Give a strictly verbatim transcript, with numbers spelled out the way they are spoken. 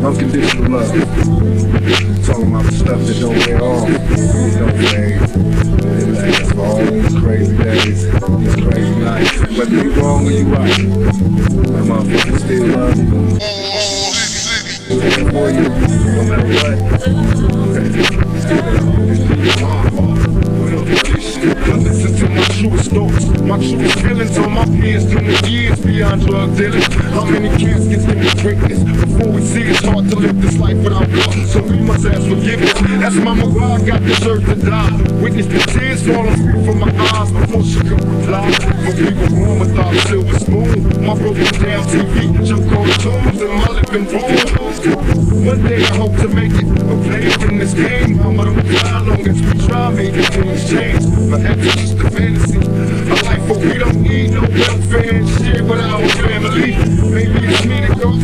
unconditional love. Talking about the stuff that don't wear off, it don't fade. It lasts for all these crazy days, these crazy nights. Whether you wrong or you right, my motherfucker still love you. There for you, no matter what. Listen to my truest thoughts, my truest feelings on my peers doing years beyond drug dealing. How many caskets can we break this? Before we see it's hard to live this life without love, so we must ask forgiveness. That's Mama why I got deserved to die. Witness the tears falling from my eyes before she could reply. For people born without a silver spoon, my broken down T V, jump cartoons in my living room. One day I hope to make it a player in this game. Mama don't cry long as we try, maybe things change. My actions just a fantasy, a life where we don't need no help.